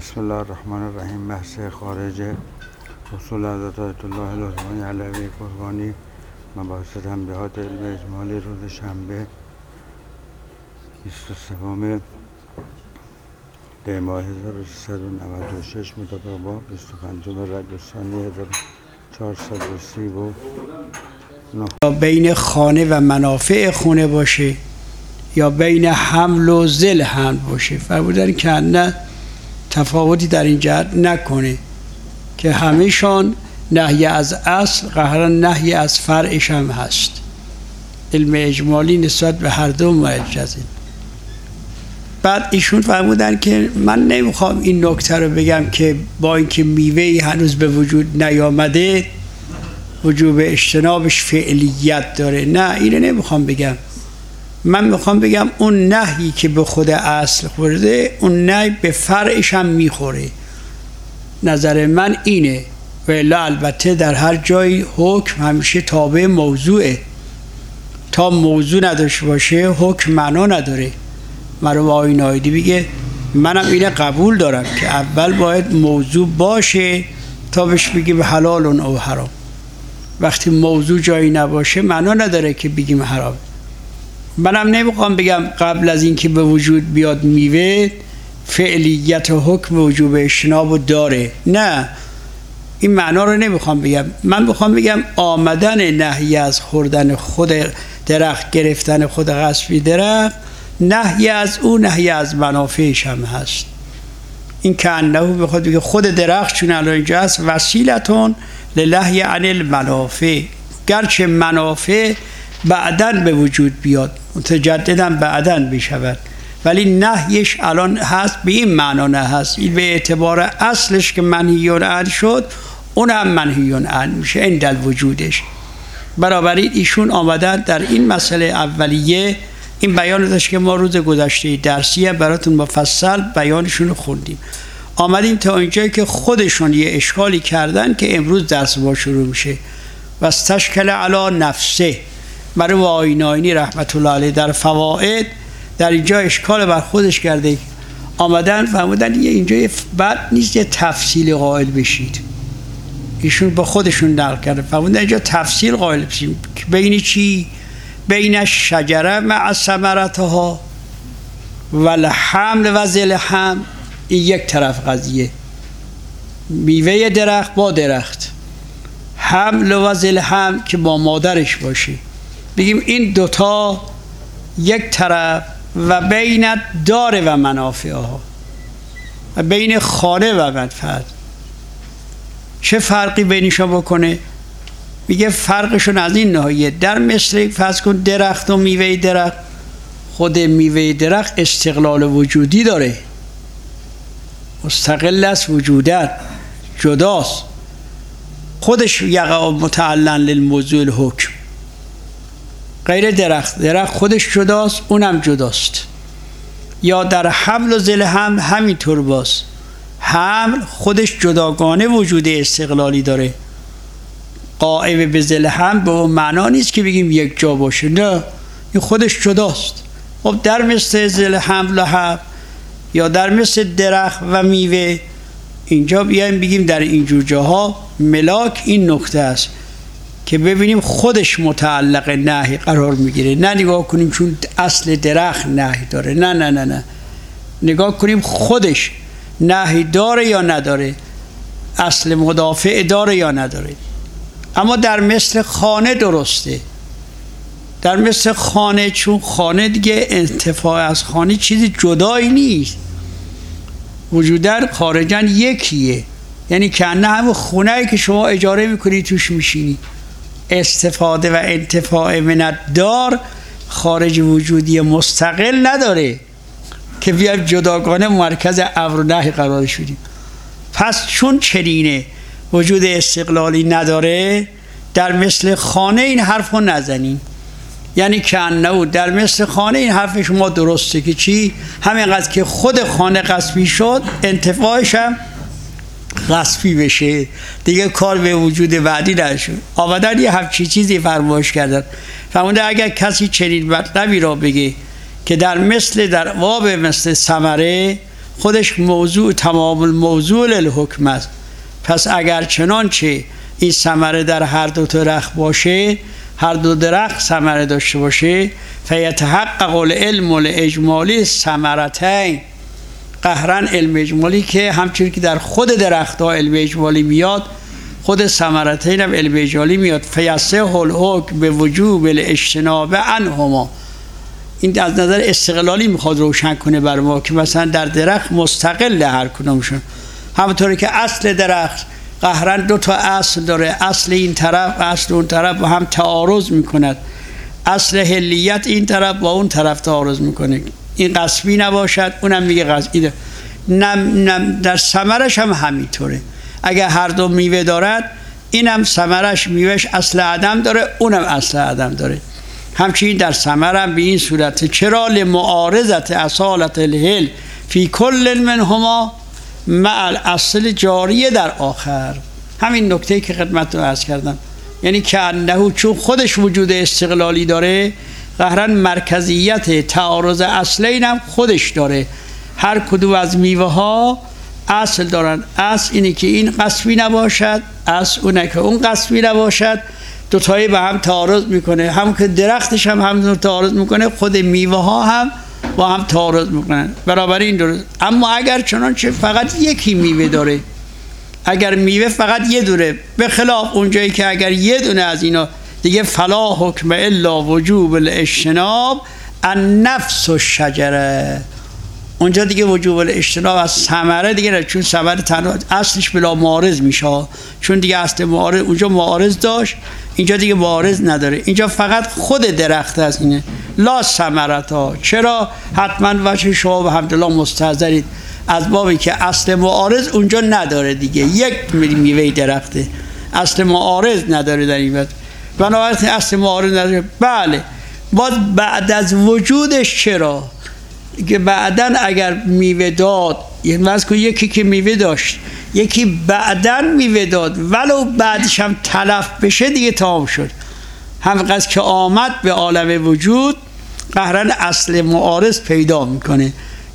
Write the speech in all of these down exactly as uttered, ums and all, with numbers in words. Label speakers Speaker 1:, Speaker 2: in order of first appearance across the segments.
Speaker 1: بسم الله الرحمن الرحیم. بحث خارج اصول حضرت آیت الله العظمای علوی قربانی، مباحث تنبیهات علم اجمالی، روز شنبه بیست و سوم دی ماه هزار و سیصد و نود و شش مطابق با بیست و پنجم ربیع الثانی هزار و چهارصد و سی و نه.
Speaker 2: بین خانه و منافع خونه باشه یا بین حمل و ذل حمل باشه، فرمودن که نه تفاوتی در این جهت نکنه که همهشان نهی از اصل قهرن نهی از فرعش هم هست. علم اجمالی نسبت به هر دو معجزه. بعد ایشون فرمودن که من نمیخوام این نکته رو بگم که با اینکه میوهی هنوز به وجود نیامده وجوب اجتنابش فعلیت داره. نه، اینو نمیخوام بگم. من میخوام بگم اون نهی که به خود اصل خورده، اون نهی به فرعش هم میخوره. نظر من اینه. و الا البته در هر جای حکم همیشه تابع موضوعه. تا موضوع نداشته باشه حکم معنا نداره. مرحوم آقای نایدی بگه منم اینه قبول دارم که اول باید موضوع باشه تا بهش بگیم حلال او حرام. وقتی موضوع جایی نباشه معنا نداره که بگیم حرام. منم نمیخوام بگم قبل از اینکه به وجود بیاد میوه فعلیت و حکم وجوب اجتناب داره. نه، این معنا رو نمیخوام بگم. من میخوام بگم آمدن نهی از خوردن خود درخت، گرفتن خود غصبی درخت، نهی از او نهی از منافعش هم هست. این که انه بخواد بگه خود درخت چون الان اینجا هست وسیلتون للهی عن المنافع، گرچه منافع بعدن به وجود بیاد، متجددا بعدن بشود، ولی نهیش الان هست به این معنا نه هست. این به اعتبار اصلش که منهیون عنه شد، اون هم منهیون عنه میشه عند وجودش. بنابراین ایشون آمدن در این مسئله اولیه این بیان داشت که ما روز گذشته درسیه براتون مفصل بیانشون رو خوندیم. آمدیم تا اینجایی که خودشون یه اشکالی کردن که امروز درس با شروع میشه. و استشکل علی نفسه، برای آقای ناینی رحمت الله علیه در فوائد در اینجا اشکال بر خودش کرده. آمدن فهمیدن یه اینجا بد نیست یه تفصیل قائل بشید. ایشون با خودشون نقل کرده فهمیدن اینجا تفصیل قائل بشید. بین چی؟ بین شجره مع ثمرتها و الحمل و ذل حمل. این یک طرف قضیه، میوه درخت با درخت، حمل و ذل حمل که با مادرش باشه. بگیم این دوتا یک طرف و بین دار و منافعها و بین خانه و منفعت. چه فرقی بینشون بکنه؟ میگه فرقشون از این ناحیه، در مثل فرض کن درخت و میوه درخت، خود میوه درخت استقلال وجودی داره، مستقل است وجودن، جداست، خودش یقع متعلن للموضوع الحکم. غیر درخت، درخت خودش جداست، اونم جداست. یا در حمل و ذل حمل همینطور باز، حمل خودش جداگانه وجود استقلالی داره. قائم به ذل حمل به اون معنا نیست که بگیم یک جا باشه، نه، این خودش جداست. خب در مثل ذل حمل و حمل یا در مثل درخت و میوه، اینجا بیایم بگیم در اینجور جاها ملاک این نکته است که ببینیم خودش متعلق نهی قرار میگیره. نه نگاه کنیم چون اصل درخت نهی داره، نه نه نه نه نگاه کنیم خودش نهی داره یا نداره، اصل مدافع داره یا نداره. اما در مثل خانه درسته. در مثل خانه، چون خانه دیگه انتفاع از خانه چیزی جدایی نیست، وجودن خارجن یکیه. یعنی که نه همون خونه‌ای که شما اجاره میکنی توش میشینی، استفاده و انتفاع من الدار خارج وجودی مستقل نداره که بیایم جداگانه مرکز امر و نهی قرار شدیم. پس چون چنینه وجود استقلالی نداره، در مثل خانه این حرف رو نزنیم. یعنی که انه در مثل خانه این حرف شما درسته که چی؟ همینقدر که خود خانه غصبی شد انتفاعش هم غصبی بشه، دیگه کار به وجود بعدی نشد. آمدن یه همچی چیزی فرمایش کردن. فرموده اگر کسی چنین مطلبی را بگه که در مثل در واب مثل ثمره خودش موضوع تمام الموضوع للحکم است. پس اگر چنانچه این ثمره در هر دو درخت باشه، هر دو درخت ثمره داشته باشه، فیتحقق العلم الاجمالی ثمرتین، قهرن علم اجمالی که همچون که در خود درخت ها علم اجمالی میاد، خود ثمرتین هم علم اجمالی میاد. فیصح الحکم به وجوب الاجتناب عنهما. این از نظر استقلالی میخواد روشن کنه بر ما که مثلا در درخت مستقل هر کدومشون، همونطوری که اصل درخت قهرن دو تا اصل داره، اصل این طرف اصل اون طرف با هم تعارض میکند، اصل حلیت این طرف با اون طرف تعارض میکنه، این قصبی نباشد اونم میگه قصبی. نم نم در ثمرش هم همینطوره، اگر هر دو میوه دارد اینم ثمرش میوهش اصل عدم داره، اونم اصل عدم داره. همچنین در ثمر هم به این صورت، چرا لمعارضت اصالت الهل فی کل منهما مع الاصل جاریه در آخر. همین نکته که خدمت رو عرض کردم، یعنی که انه چون خودش وجود استقلالی داره، قهرن مرکزیت تعارض اصلین هم خودش داره. هر کدوم از میوه ها اصل دارن، اصل اینه که این قصبی نباشد، اصل اونه که اون قصبی نباشد، دوتایی به هم تعارض میکنه. هم که درختش هم هم تعارض میکنه، خود میوه ها هم با هم تعارض میکنن، برابر این درست. اما اگر چنانچه فقط یکی میوه داره، اگر میوه فقط یه دونه، به خلاف اونجایی که اگر یه دونه از اینا دیگه، فلا حکم الا وجوب الاجتناب النفس الشجره، اونجا دیگه وجوب الاجتناب از ثمره دیگه نه، چون ثمره تنها اصلش بلا معارض میشه، چون دیگه اصل معارض اونجا معارض داشت، اینجا دیگه معارض نداره، اینجا فقط خود درخت از اینه، لا ثمرتا. چرا؟ حتما وجه شما به حمدالله مستحضرید از بابی که اصل معارض اونجا نداره دیگه، یک میوه درخته، اصل معارض نداره در این وقت، بنابراین اصل معارض نداره. بله، باز بعد از وجودش، چرا؟ که بعدن اگر میوه داد، یکی که میوه داشت یکی بعدن میوه داد، ولو بعدش هم تلف بشه دیگه تمام شد. همینقدر که آمد به عالم وجود، قهرن اصل معارض پیدا میکنه،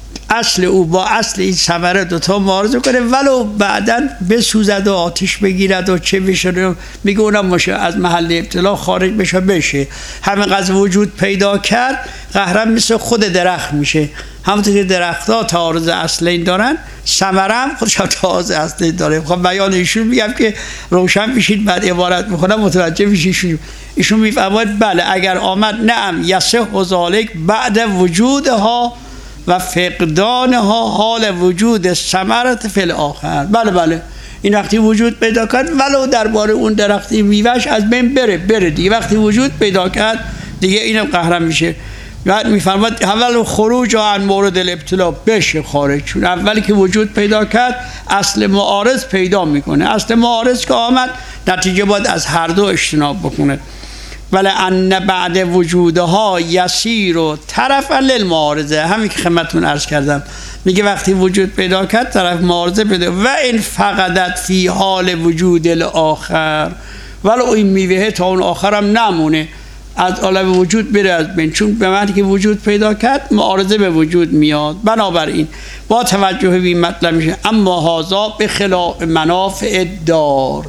Speaker 2: اصل او با اصل این ثمره دوتا معارض کنه، ولو بعدن بسوزد و آتش بگیرد و چه بشه، میگه اونم باشه از محل ابتلا خارج بشه بشه. همینقدر وجود پیدا کرد، قهرن مثل خود درخت میشه. همونطور که درخت ها تعارض اصلین دارن، ثمره هم خودش هم تعارض اصلین داره. خب بیان ایشون میگم که روشن بشید، بعد عبارت میکنم متوجه بشید. ایشون میفرماید بله اگر آمد نعم یصح ذلک بعد وجودها و فقدانها حال وجود ثمرت فی الاخر. بله بله، این وقتی وجود پیدا کرد، ولو درباره اون درختی میوهش از بین بره بره دیگه، وقتی وجود پیدا کرد دیگه اینم قهرم میشه. بعد میفرماد اول خروج عن مورد الابتلا، بشه خارج، چون اولی که وجود پیدا کرد اصل معارض پیدا میکنه، اصل معارض که آمد نتیجه باید از هر دو اجتناب بکنه. ولی ان بعد وجودها یسیر و طرف للمعارضه، همین که خدمتتون عرض کردم، میگه وقتی وجود پیدا کرد طرف معارضه پیدا، و این فقدت فی حال وجود الاخر، ولو این میوه تا اون آخرم نمونه، از عالم وجود بره از بین، چون به معنی که وجود پیدا کرد معارضه به وجود میاد. بنابراین با توجه به این مطلب میشه اما هذا به خلاف منافع دار.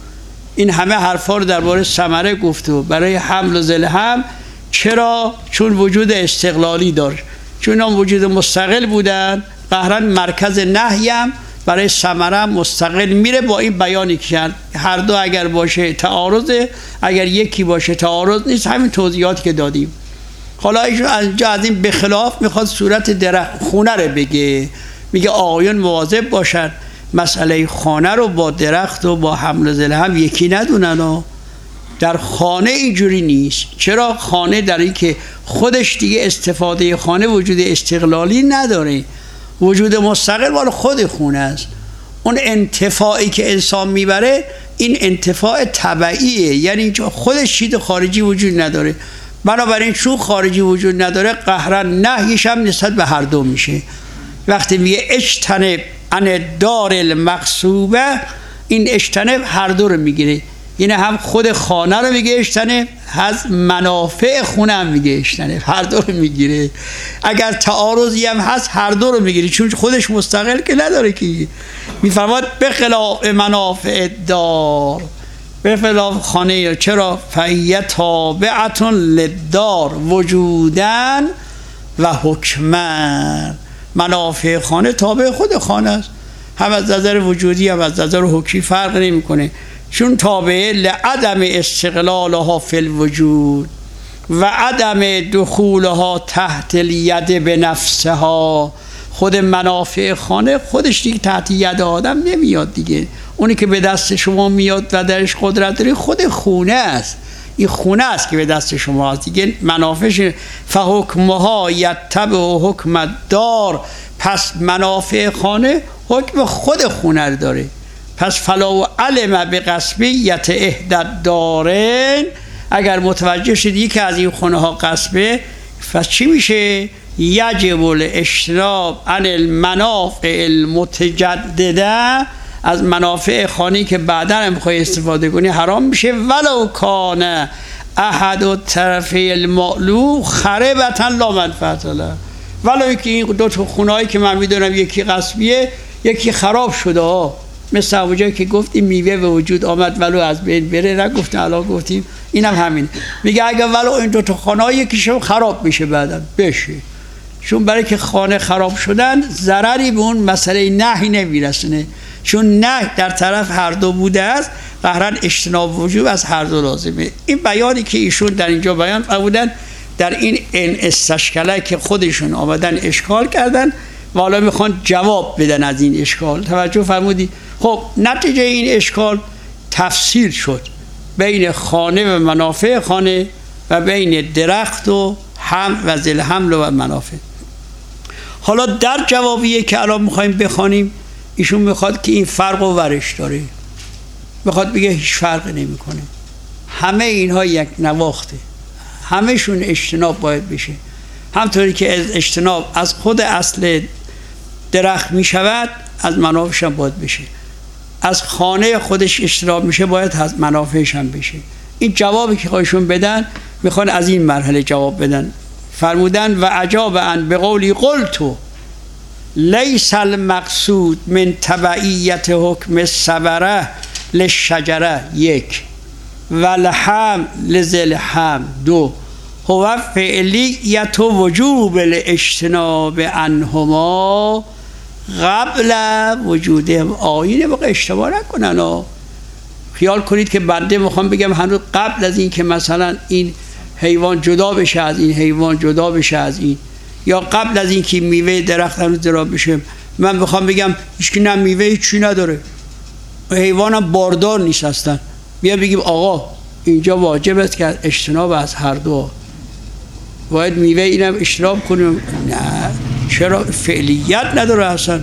Speaker 2: این همه حرفا رو درباره ثمره گفت و برای حمل و ذل هم. چرا؟ چون وجود استقلالی داشت، چون اون وجود مستقل بودن، قهرن مرکز نهی هم برای ثمره مستقل میره. با این بیانی که هر دو اگر باشه تعارضه، اگر یکی باشه تعارض نیست، همین توضیحاتی که دادیم. حالا ایشون از اینجا از این به خلاف میخواد صورت درخت خونه رو بگه، میگه آقایون مواظب باشن مسئله خانه رو با درخت و با حمل و ذل هم یکی ندونن و در خانه اینجوری نیست. چرا؟ خانه در این که خودش دیگه استفاده خانه وجود استقلالی نداره، وجود مستقل مال خود خونه است. اون انتفاعی که انسان میبره این انتفاع طبعیه، یعنی اینجا خودش چیز خارجی وجود نداره. بنابراین چون خارجی وجود نداره، قهرن نهیش هم نسبت به هر دو میشه. وقتی میگه اجتنب عن دار المقصوبه، این اجتنب هر دو رو میگیره، این هم خود خانه رو میگه اشتنه، از منافع خونه هم میگه اشتنه، هر دو رو میگیره. اگر تعارضی هم هست هر دو رو میگیره، چون خودش مستقل که نداره که. میفرماد به خلاف منافع دار، به خلاف خانه. چرا؟ فهیه تابعتون للدار وجودن و حکمن. منافع خانه تابع خود خانه است، هم از نظر وجودی هم از نظر حکمی فرق نمیکنه، چون تابع لعدم استقلالها فی الوجود و عدم دخولها تحت الید به نفسها. خود منافع خانه خودش دیگه تحت ید آدم نمیاد دیگه، اونی که به دست شما میاد و درش قدرت داره خود خونه است. این خونه است که به دست شما است دیگه. منافعش فحکمها یتبع حکم الدار، پس منافع خانه حکم خود خونه رو داره. پس فلو علم به قصبیت احدی الدارین، اگر متوجه شد یکی از این خونه ها قصبه، پس چی میشه؟ یجب الاجتناب عن المنافع المتجدده، از منافع خانی که بعدا هم میخوای استفاده کنی حرام میشه. ولو کان احد الطرفی المعلو خربتا لا منفعت له، ولو که این دو تا خونه‌ای که من میدونم یکی قصبیه یکی خراب شده ها، مثل اونجایی که گفتیم میوه به وجود آمد ولو از بین بره، نگفتیم الان گفتیم اینم همین. میگه اگر ولو این دو تا خانه یکیشون خراب میشه بعدا بشه، چون برای که خانه خراب شدن ضرری به اون مسئله نهی نمیرسونه، چون نه در طرف هر دو بوده است، قهرن اجتناب وجوب از هر دو لازمه. این بیانی که ایشون در اینجا بیان فرمودن در این ان استشکله که خودشون آمدن اشکال کردن و حالا میخوان جواب بدن از این اشکال. توجه فرمودی؟ خب نتیجه این اشکال تفسیر شد بین خانه و منافع خانه و بین درخت و هم و ذل حمل و منافع. حالا در جوابیه که الان میخوایم بخوانیم ایشون میخواد که این فرق و ورش داره، میخواد بگه هیچ فرق نمیکنه، همه اینها یک نواخته، همهشون اجتناب باید بشه. همطوری که از اجتناب از خود اصل درخت میشود از منافعش هم باید بشه، از خانه خودش اجتناب میشه باید از منافعش هم بشه. این جوابی که خواهشون بدن میخوان از این مرحله جواب بدن. فرمودن و عجاب ان به قولی قلتو لیس المقصود من تبعیت حکم الثمره للشجره یک و لحم لذل هم دو هو فعلیت وجوب الاجتناب عنهما قبل وجودهم. آیین واقع اشتباه نکنن، خیال کنید که بنده میخوام بگم هنوز قبل از این که مثلا این حیوان جدا بشه از این حیوان جدا بشه از این، یا قبل از این که میوه درخت هنوز دراب بشه من بخوام بگم هیچکی نه میوه چی نداره، حیوان هم باردار نیست هستن، بیا بگیم آقا اینجا واجب است که اجتناب از هر دو، باید میوه اینم اجتناب کنیم. نه، چرا؟ فعلیت نداره اصلا.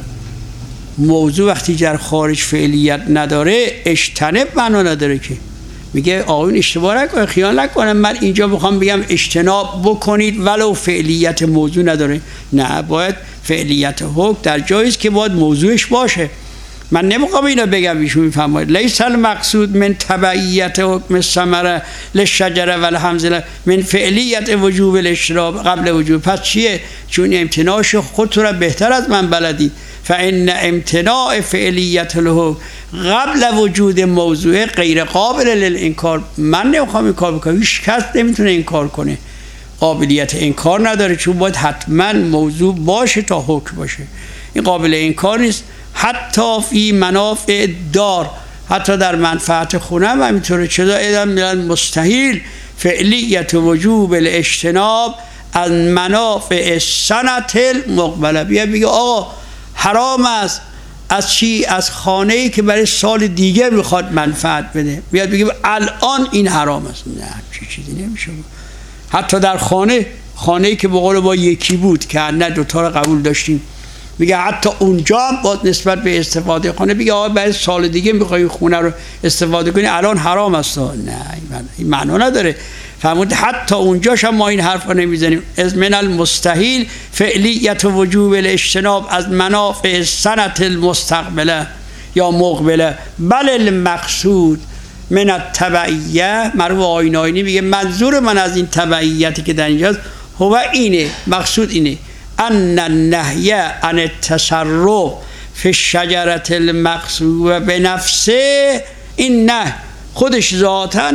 Speaker 2: موضوع وقتی در خارج فعلیت نداره اجتناب معنا نداره که. میگه آقایون اشتباه نکنه، خیال نکنه من اینجا بخوام بگم اجتناب بکنید ولو فعلیت موضوع نداره. نه، باید فعلیت حکم در جاییست که باید موضوعش باشه. من نمیخوام اینا بگم، ایشون میفهمید لیس المقصود من تبعیت حکم الثمره للشجره والحمزله من فعلیت وجوب الاشتراب قبل وجوب. پس چیه؟ چون امتناعش خودت را بهتر از من بلدی. فان امتناع فعلیت الحکم قبل وجود موضوع غیر قابل للانکار. من نمیخوام این کار بکنم، هیچ کس نمیتونه این کار کنه، قابلیت انکار نداره، چون باید حتما موضوع باشه تا حکم باشه. این قابل انکار نیست. حتی فی منافع دار، حتی در منفعت خونه هم همینطوره. چرا؟ ایدن میلن مستحیل فعلیت وجوب الاجتناب از منافع سنت المقبله. بیا بگه آقا حرام است از چی؟ از خانه‌ای که برای سال دیگه میخواد منفعت بده. بیاد بگه الان این حرام است. نه، چی چیزی نمیشه. حتی در خانه خانه‌ای که به قول با یکی بود که نه دوتا رو قبول داشتیم، میگه حتی اونجا هم باید نسبت به استفاده خانه بگه آقا برای سال دیگه میخوای خونه رو استفاده کنی الان حرام است. نه، این معنا نداره. فرمود حتی اونجاش هم ما این حرف رو نمیزنیم. از من المستحیل فعلیت وجوب الاجتناب از منافع سنت المستقبله یا مقبله بل المقصود من التبعیه، مرحوم آیین آینی میگه منظور من از این تبعیتی که در اینجاست هو اینه، مقصود اینه ان النهی عن التصرف فی الشجرة المقصوبه بنفسه، این نه خودش ذاتاً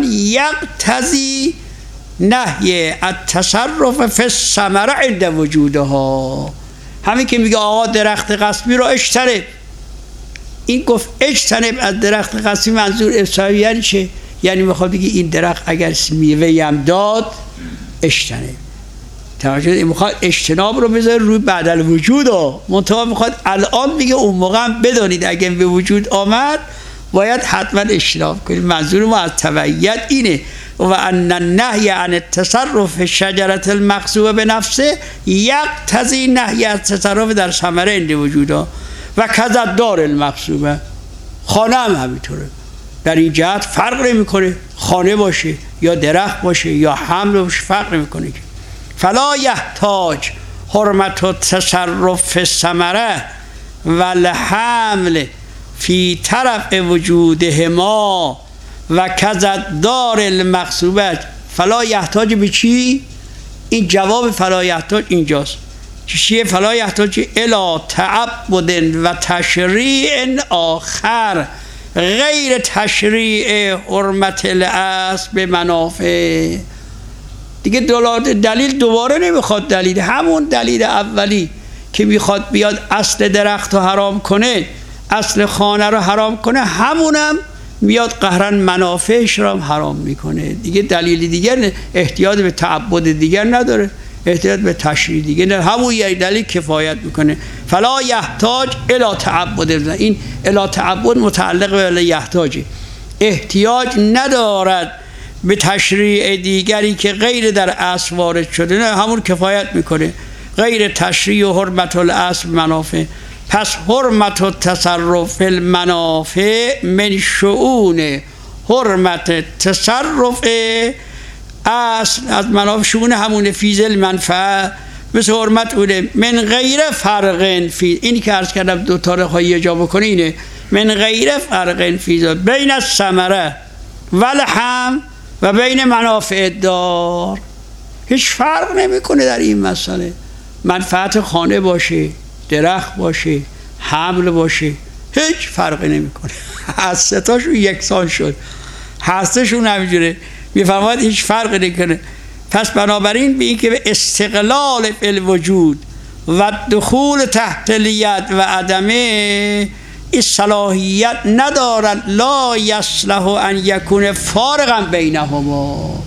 Speaker 2: یقتضی نهی التصرف فی الثمره عند وجودها. همین که میگه آقا درخت قصبی رو اجتنب، این گفت اجتنب از درخت قصبی منظور افسایی یعنی چه؟ یعنی میخواد بگه این درخت اگر میوه هم داد اجتنب. توجه، میخواد اجتناب رو بذاره روی بعد الوجود ها، منتها میخواد الان میگه اون موقع هم بدانید اگر به وجود آمد باید حتما اجتناب کنید. منظور ما از تبعیت اینه و ان النهی عن التصرف شجرة المقصوبه به نفسه یقتضی نهی از تصرف در ثمره عند وجودها و کذا دار المقصوبه. خانه هم همینطوره، در این جهت فرق نمیکنه خانه باشه یا درخت باشه یا حمل باشه، فرق نمیکنه. فلا یحتاج حرمت التصرف فی الثمره و الحمل فی طرف وجودهما و کذا دار المقصوبه. فلا یحتاج به چی؟ این جواب فلا یحتاج اینجاست. چیه فلا یحتاج؟ الی تعبد و تشریع آخر غیر تشریع حرمت الاصل به منافع. دیگه دلیل دوباره نمیخواد، دلیل همون دلیل اولی که میخواد بیاد اصل درخت رو حرام کنه، اصل خانه رو حرام کنه، همونم میاد قهرن منافعش رو هم حرام میکنه. دیگه دلیل دیگر احتیاج به تعبد دیگر نداره، احتیاج به تشریع دیگه نه، همون یک دلیل کفایت میکنه. فلا یحتاج الی تعبد، این الی تعبد متعلق به الی یحتاجه، احتیاج ندارد به تشریع دیگری که غیر در اصل وارد شده، نه همون کفایت میکنه. غیر تشریع و حرمت الاصل منافع. پس حرمت التصرف المنافع من شؤون حرمت تصرف اصل، از منافع شؤون همون فیز المنفعه، مثل حرمت اونه من غیر فرق فی، اینی که عرض کردم دو تا رو خواهی اجابه کنه اینه من غیر فرق فیز بین الثمره والحم و بین منافع دار. هیچ فرق نمیکنه در این مسئله، منفعت خانه باشه، درخت باشه، حمل باشه، هیچ فرقی نمیکنه. از ستاشون یکسان شد، هستشون همینجوره، میفرماید هیچ فرقی نمیکنه. پس بنابراین به این که به استقلال الوجود و دخول تحت الید و عدمه این صلاحیت ندارد، لا یصلح ان یکون فارقا بینهما،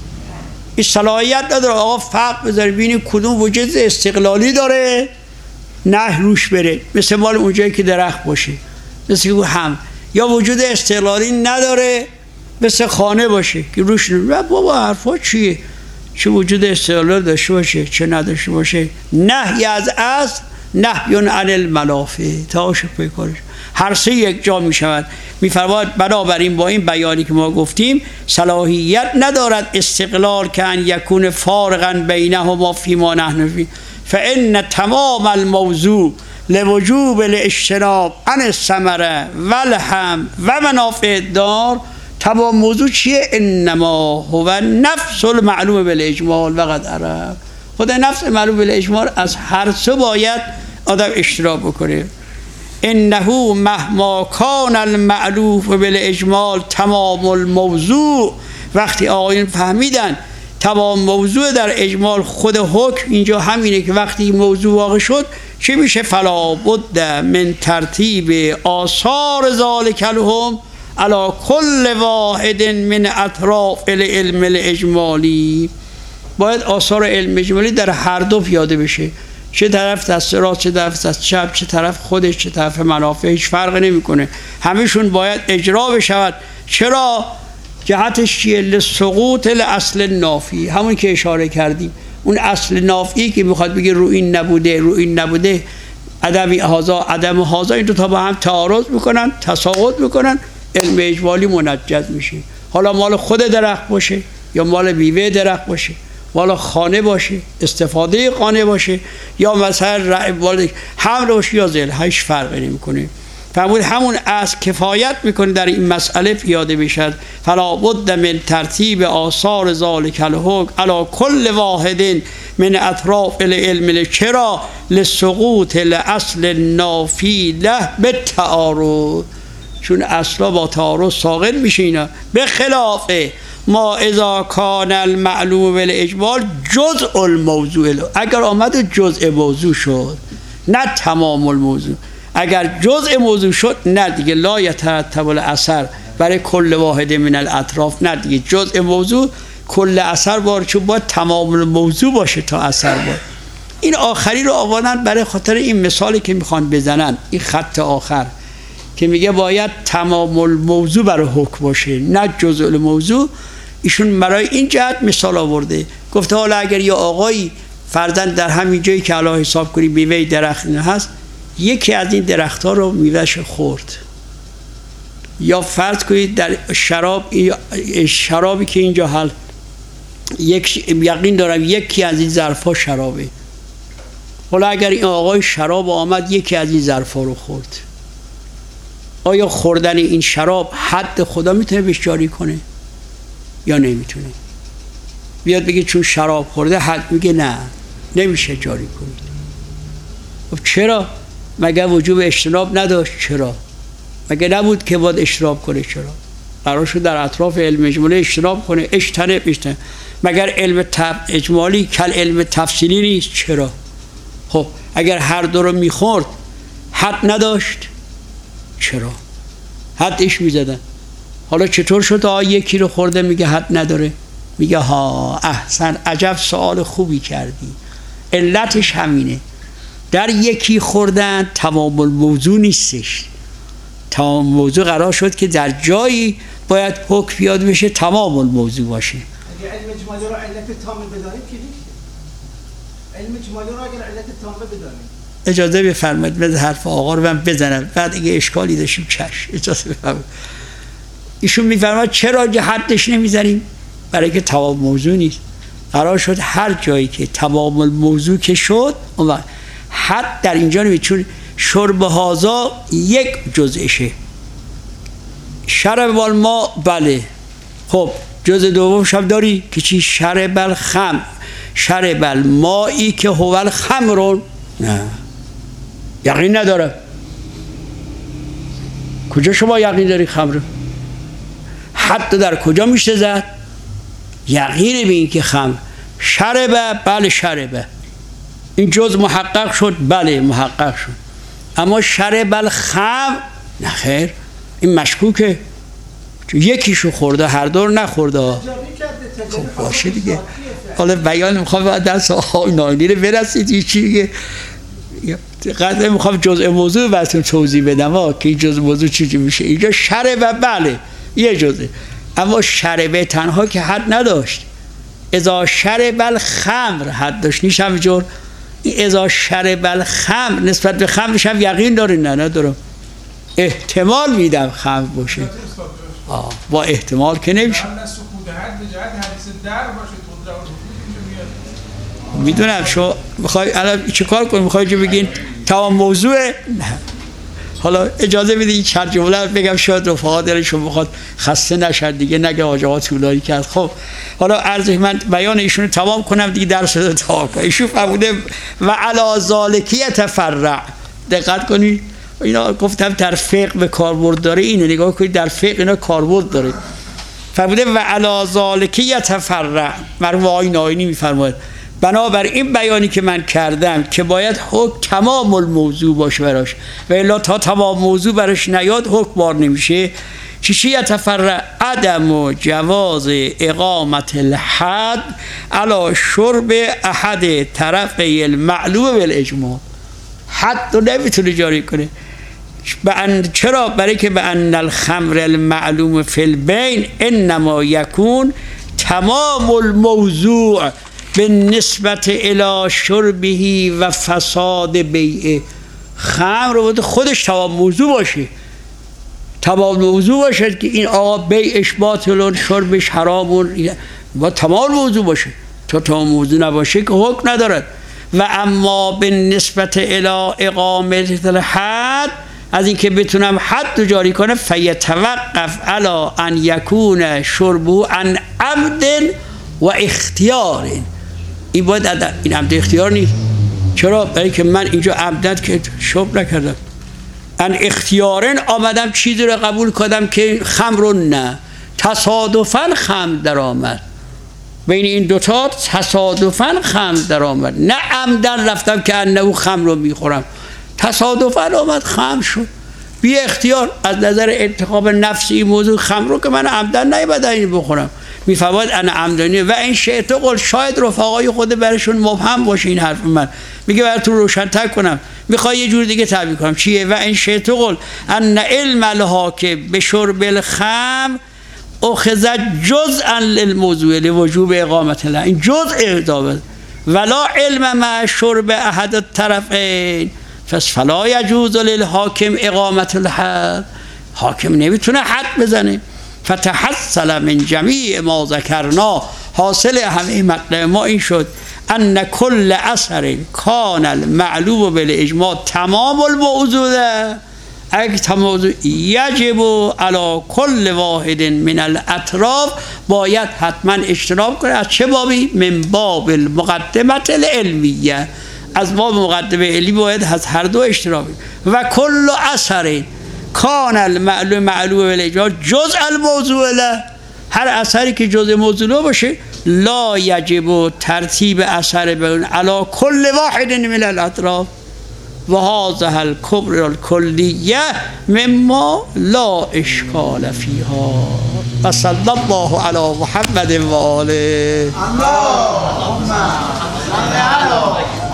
Speaker 2: این صلاحیت نداره آقا فرق بذاره ببینی کدوم وجود استقلالی داره نه روش بره، مثل مال اونجایی که درخت باشه، مثل که هم، یا وجود استقلالی نداره مثل خانه باشه که روش نه. بابا حرفا چیه؟ چه وجود استقلالی داشته باشه چه نداشته باشه، نهی از اصل نهی عن المنافع، تاشو پیکارش هر سه یک جا می شود. می فرماید بنابراین با این بیانی که ما گفتیم صلاحیت ندارد استقلال که ان یکون فارقا بینهما فیما نحن فی، فان تمام الموضوع لوجوب الاجتناب عن الثمره والحم و منافع دار. تمام موضوع چیه؟ انما هو نفس المعلوم بالاجمال و قد عرف. خود نفس معلوم بالاجمال از هر سه باید آدم اشتراک بکنه. انه مهما کان المعلوف بالاجمال تمام الموضوع. وقتی آقایون فهمیدن تمام موضوع در اجمال خود حکم اینجا همینه که وقتی موضوع واقع شد چی میشه؟ فلا بد من ترتیب آثار ذالک لهم علی کل واحد من اطراف العلم الاجمالی. باید آثار علم اجمالی در هر دو پیاده بشه، چه طرف دست راست چه طرف دست چپ، چه طرف خودش چه طرف منافع، هیچ فرق نمیکنه، همشون باید اجرا بشود. چرا؟ جهتش چیه؟ لسقوط الاصل نافی، همون که اشاره کردیم، اون اصل نافی که میخواد بگه رو این نبوده رو این نبوده، عدم هذا عدم هذا، این دو تا با هم تعارض میکنن، تساقط میکنن، علم اجمالی منجز میشه. حالا مال خود درخت باشه یا مال بیوه درخت باشه، مال خانه باشه، استفاده خانه باشه، یا مثلا حمل باشه یا ذل، هیچ فرقی نمیکنه. فرمود همون اصل کفایت میکنه در این مسئله پیاده بشد. فلا بد من ترتیب آثار ذالک الحکم علی کل واحد من اطراف العلم. چرا؟ لسقوط الاصل نافی له بالتعارض، چون اصلا با تعارض ساقط میشه. اینا به خلاف ما اذا کان المعلوم بالاجمال جزء الموضوع، اگر آمد جزء موضوع شد نه تمام الموضوع، اگر جزء موضوع شد نه دیگه لا یترتب الاثر برای کل واحد من الاطراف، نه دیگه جزء موضوع کل اثر بار، چون باید تمام الموضوع باشه تا اثر بار. این آخری رو آوردن برای خاطر این مثالی که میخوان بزنن، این خط آخر که میگه باید تمام الموضوع برای حکم باشه نه جزء الموضوع. ایشون برای این جهت مثال آورده، گفته حالا اگر یه آقایی فرضاً در همین جایی که الان حساب کنی میوه درخت هست، یکی از این درخت ها رو میوهش خورد، یا فرض کنید در شراب شرابی که اینجا حل یک یقین دارم یکی از این ظرفا شرابه، حالا اگر این آقای شراب آمد یکی از این ظرفا رو خورد، آیا خوردن این شراب حد خدا میتونه بهش جاری کنه یا نمیتونه؟ بیاد بگه چون شراب خورده حد، میگه نه نمیشه جاری کنید. خب چرا؟ مگه وجوب اجتناب نداشت؟ چرا؟ مگه نبود که باید اجتناب کنه؟ چرا؟ قرار شد در اطراف علم اجمالی اجتناب کنه، اجتنب اجتنب. مگر علم اجمالی کل علم تفصیلی نیست؟ چرا؟ خب اگر هر دو رو میخورد حد نداشت؟ چرا؟ حدش میزدن. حالا چطور شد آه یکی رو خورده میگه حد نداره؟ میگه ها احسن، عجب سوال خوبی کردی. علتش همینه، در یکی خوردن تمام الموضوع نیستش. تمام موضوع قرار شد که در جایی باید حکم پیاده بشه تمام الموضوع باشه.
Speaker 3: اگه علم اجمالی رو علت تام بدانیم که نیست. علم اجمالی رو اگر علت تام بدانیم.
Speaker 2: اجازه بفرمایید من حرف آقا رو من بزنم، بعد اگه اشکالی داشتیم چش. اجازه بفرمایید. ایشون میفرماید چرا حدش نمیزنیم؟ برای که تمام موضوع نیست. قرار شد هر جایی که تمام الموضوع که شد اون وقت حد در اینجا نمید، چون شرب هازا یک جزءشه. شرب الماء بله، خب جزء دومش هم داری که چی؟ شرب الخمر. شرب المائی که هو الخمر، نه یقین نداره. کجا شما یقین داری خمر؟ حتی در کجا میشه زد؟ یقین به این که خمر شربه، بله شربه، این جز محقق شد، بله محقق شد. اما شرب الخمر نه خیر، این مشکوکه، یکیشو خورده هر دور نخورده. خب باشه دیگه. حالا بیان میخوام باید دست آقای نایلی رو برسید چی دیگه، قدر میخوام جزء موضوع براتون توضیح بدم ها که این جزء موضوع چی میشه. اینجا شربه بله یه جزء، اما شربه تنها که حد نداشت. اذا شرب الخمر حد داشت، نیش همینجور. اذا شرب الخمر نسبت به خمرش هم یقین داری؟ نه ندارم، احتمال میدم خمر باشه. آه با احتمال که نمیشه. میدونم شو میخوای الان چه کار کنی؟ میخوای چه بگین تمام موضوعه؟ نه. حالا اجازه بدید چند جمله بگم شاید رفقا دلشون بخواد خسته نشد دیگه، نگه آجاها طولانی کرد. خب حالا عرض من بیان ایشون رو تمام کنم دیگه، درس رو تمام کنم. ایشون فرموده و علی ذالک یتفرع. دقت کنید اینا گفتم در فقه به کاربرد داره، اینو نگاه کنید در فقه اینا کاربرد داره. فرموده و علی ذالک یتفرع. مروای ناینی میفرماید بنابر این بیانی که من کردم که باید حکم تمام الموضوع باشه براش، و الا تا تمام موضوع براش نیاد حکم بار نمیشه. چی چی یتفرع؟ عدم و جواز اقامت الحد علی شرب احد طرفی المعلوم بالاجماع. حد رو نمیتونه جاری کنه. چرا؟ برای که به ان الخمر المعلوم فی البین انما یکون تمام الموضوع به نسبت الی شربه و فساد بیعه. خمر رو خودش تمام موضوع باشه، تمام موضوع باشه که این آقا بیعش باطل، شربش حرام، با تمام موضوع باشه. تا تمام موضوع نباشه که حکم ندارد. و اما به نسبت الی اقامت الحد از اینکه بتونم حد رو جاری کنم فیتوقف علی ان یکون شربه عن عمد و اختیار. این باید این عمد اختیار نیست. چرا؟ برای که من اینجا عمدت که شرب نکردم، ان اختیارن آمدم چیزی رو قبول کردم که خمر رو نه، تصادفاً خمر در آمد. بین این دوتا تصادفاً خمر در آمد، نه عمدن رفتم که انه خمر رو میخورم، تصادفاً آمد خمر شد بی اختیار. از نظر انتخاب نفسی موضوع خمر رو که من عمدن نیباید این بخورم، میفواد انا عمدانی و این شیط قول. شاید رفقای خود برشون مبهم باشه این حرف من، میگه براتون روشن‌تر کنم، میخوای یه جور دیگه تعبیر کنم. چیه؟ و این شیط قول ان علم الحاکم به شرب الخمر اخذ جزءا للموضوع لوجوب اقامت الله. این جزء اضافه ولا علم مع شرب احد الطرفین پس فلا یجوز للحاکم اقامت الحد. حاکم نمیتونه حد بزنه. فتحصل من جمیع ما ذکرنا، حاصل همه مطلب ما این شد ان کل اثر کان المعلوم بالاجماع تمام الموضوع، اگه تمام یجب علی کل واحد من الاطراف، باید حتما اجتناب کنه. از چه بابی؟ من باب المقدمه العلمیه، از باب مقدمه علمی باید از هر دو اجتناب. و کل اثر کان المعلوم معلوم بالاجماع جزء الموضوع له، هر اثری که جزء موضوع باشه لا یجب ترتیب اثر بین علی کل واحد من الاطراف و هذا الکبر الکلیه مما لا اشکال فیها. و صلی الله علی محمد و آله.
Speaker 3: اللهم صل علی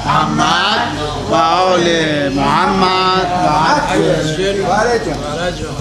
Speaker 3: محمد و آل محمد و عجل.